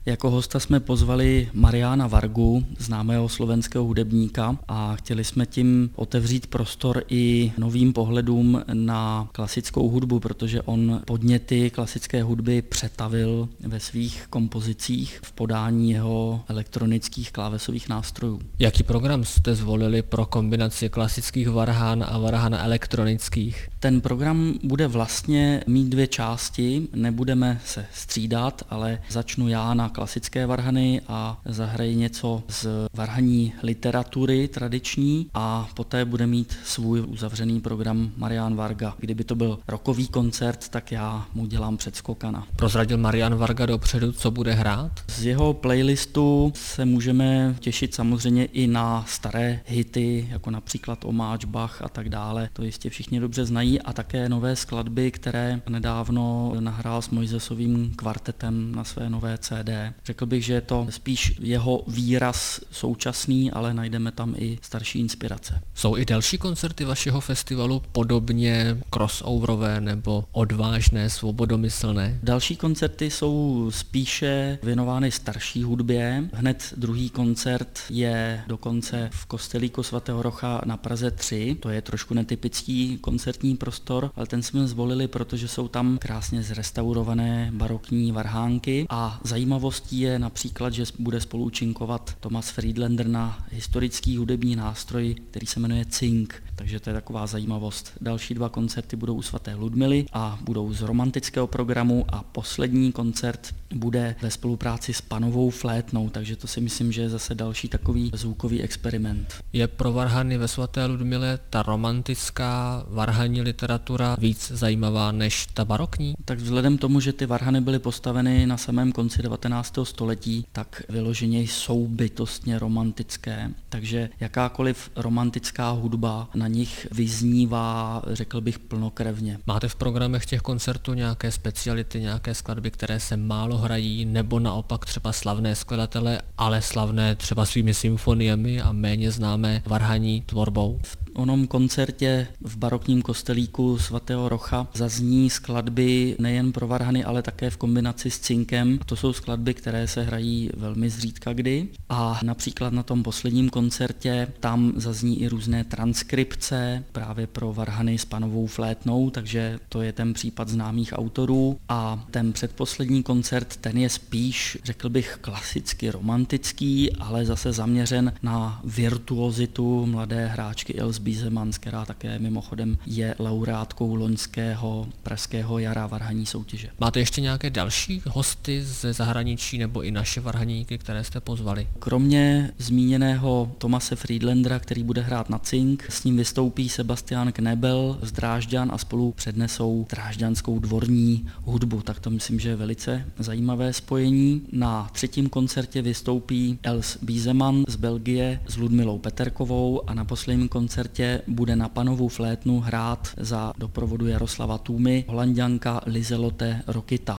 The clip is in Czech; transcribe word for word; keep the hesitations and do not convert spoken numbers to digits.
Jako hosta jsme pozvali Mariana Vargu, známého slovenského hudebníka, a chtěli jsme tím otevřít prostor i novým pohledům na klasickou hudbu, protože on podněty klasické hudby přetavil ve svých kompozicích v podání jeho elektronických klávesových nástrojů. Jaký program jste zvolili pro kombinaci klasických varhan a varhan elektronických? Ten program bude vlastně mít dvě části, nebudeme se střídat, ale začnu já na klasické varhany a zahraji něco z varhaní literatury tradiční a poté bude mít svůj uzavřený program Marian Varga. Kdyby to byl rockový koncert, tak já mu dělám předskokana. Prozradil Marian Varga dopředu, co bude hrát? Z jeho playlistu se můžeme těšit samozřejmě i na staré hity, jako například Omáč, Bach a tak dále. To jistě všichni dobře znají, a také nové skladby, které nedávno nahrál s Mojzesovým kvartetem na své nové C D. Řekl bych, že je to spíš jeho výraz současný, ale najdeme tam i starší inspirace. Jsou i další koncerty vašeho festivalu podobně crossoverové nebo odvážné, svobodomyslné? Další koncerty jsou spíše věnovány starší hudbě. Hned druhý koncert je dokonce v kostelíku svatého Rocha na Praze tři. To je trošku netypický koncertní prostor, ale ten jsme zvolili, protože jsou tam krásně zrestaurované barokní varhánky a zajímavostí je například, že bude spoluúčinkovat Thomas Friedlander na historický hudební nástroj, který se jmenuje Cink. Takže to je taková zajímavost. Další dva koncerty budou u svaté Ludmily a budou z romantického programu a poslední koncert bude ve spolupráci s panovou flétnou, takže to si myslím, že je zase další takový zvukový experiment. Je pro varhany ve svaté Ludmile ta romantická varhanní literatura víc zajímavá než ta barokní? Tak vzhledem tomu, že ty varhany byly postaveny na samém konci devatenáctého století, tak vyloženě jsou bytostně romantické, takže jakákoliv romantická hudba na nich vyznívá, řekl bych, plnokrevně. Máte v programech těch koncertů nějaké speciality, nějaké skladby, které se málo hrají, nebo naopak třeba slavné skladatele, ale slavné třeba svými symfoniemi a méně známé varhanní tvorbou? V onom koncertě v barokním kostelíku svatého Rocha zazní skladby nejen pro varhany, ale také v kombinaci s cinkem. To jsou skladby, které se hrají velmi zřídka kdy. A například na tom posledním koncertě tam zazní i různé transkripce právě pro varhany s panovou flétnou, takže to je ten případ známých autorů. A ten předposlední koncert, ten je spíš, řekl bych, klasicky romantický, ale zase zaměřen na virtuozitu mladé hráčky Ilse Biesemans, která také mimochodem je laureátkou loňského pražského jara varhaní soutěže. Máte ještě nějaké další hosty ze zahraničí nebo i naše varhaníky, které jste pozvali? Kromě zmíněného Thomase Friedlandera, který bude hrát na cink, s ním vystoupí Sebastian Knebel z Drážďan a spolu přednesou drážďanskou dvorní hudbu. Tak to myslím, že je velice zajímavé spojení. Na třetím koncertě vystoupí Els Bieseman z Belgie s Ludmilou Peterkovou a na posledním koncertě bude na panovou flétnu hrát za doprovodu Jaroslava Tůmy Holanďanka Liselotte Rokita.